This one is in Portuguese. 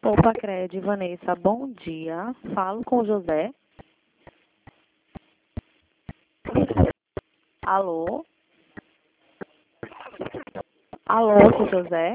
Opa, Cred, Vanessa, bom dia. Falo com o José. Alô? Alô, seu José?